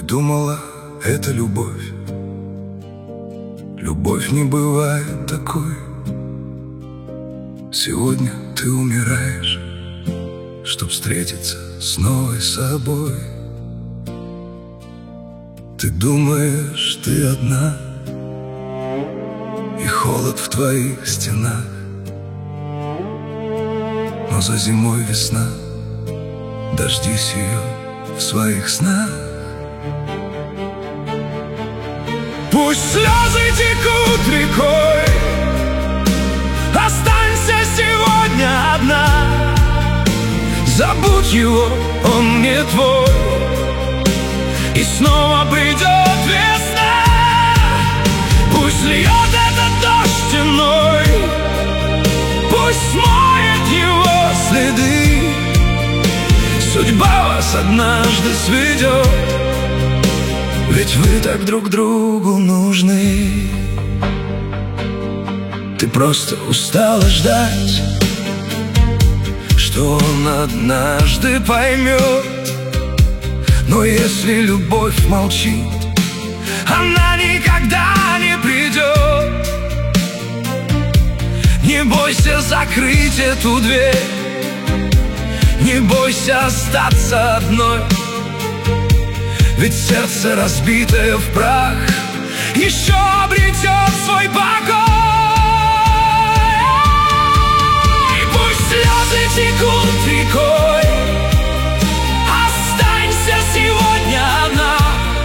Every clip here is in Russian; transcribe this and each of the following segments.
думала, это любовь. Любовь не бывает такой. Сегодня ты умираешь, чтоб встретиться с новой собой. Ты думаешь, ты одна, и холод в твоих стенах, но за зимой весна, дождись ее в своих снах. Пусть слезы текут рекой, останься сегодня одна. Забудь его, он не твой, и снова придет весна. Пусть льет этот дождь стеной, пусть смоет его следы. Судьба вас однажды сведет, ведь вы так друг другу нужны. Ты просто устала ждать, что он однажды поймет. Но если любовь молчит, она никогда не придет. Не бойся закрыть эту дверь, не бойся остаться одной, ведь сердце, разбитое в прах, еще обретет свой покой. И пусть слезы текут рекой, останься сегодня одна.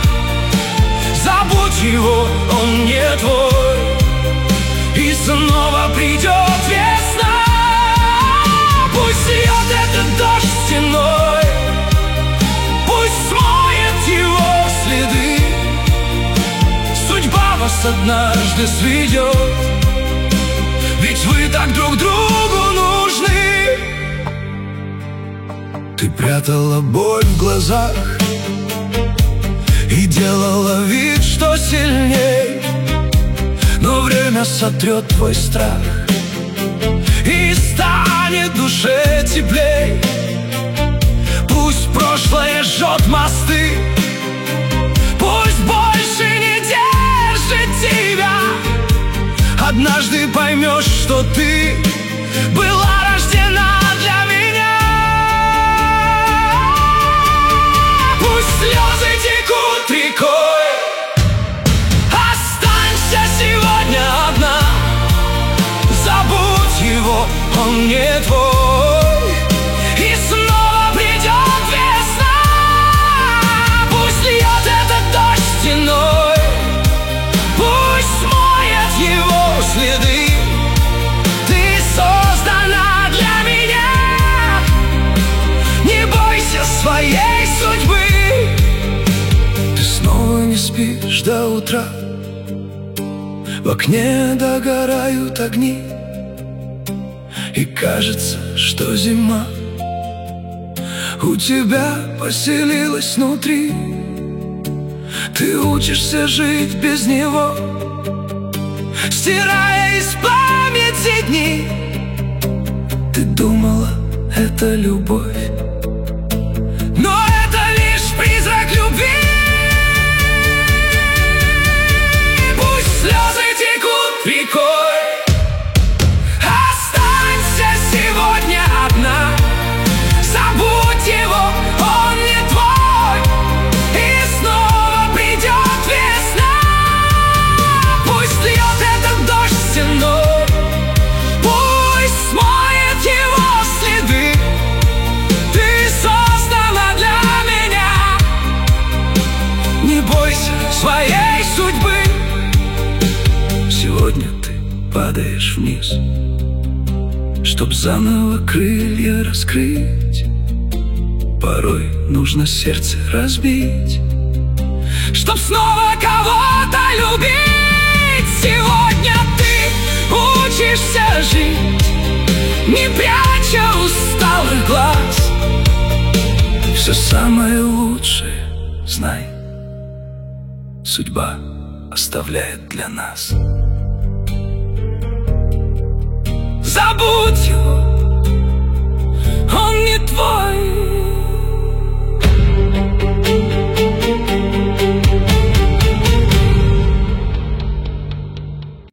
Забудь его, он не твой, и снова придет весна. Пусть льет этот дождь стеной, пусть смоет его следы. Судьба вас однажды сведет, ведь вы так друг другу нужны. Ты прятала боль в глазах и делала вид, что сильней, но время сотрет твой страх, и станет душе теплей. Пусть прошлое жжет мосты, пусть больше не держит тебя. Однажды поймешь, что ты была рождена для меня. Пусть слезы текут рекой, останься сегодня одна. Забудь его, он не твой, и снова придет весна. Пусть льет этот дождь стеной, пусть смоет его следы. Ты создана для меня, не бойся своей судьбы. Ты снова не спишь до утра, в окне догорают огни, и кажется, что зима у тебя поселилась внутри. Ты учишься жить без него, стирая из памяти дни. Ты думала, это любовь, но это лишь призрак любви. Пусть слезы текут рекой, останься сегодня одна. Забудь его, он не твой, и снова придет весна. Пусть льет этот дождь стеной, пусть смоет его следы. Ты создана для меня, не бойся своей судьбы. Сегодня ты падаешь вниз, чтоб заново крылья раскрыть. Порой нужно сердце разбить, чтоб снова кого-то любить. Сегодня ты учишься жить, не пряча усталых глаз. Все самое лучшее, знай, судьба оставляет для нас. Забудь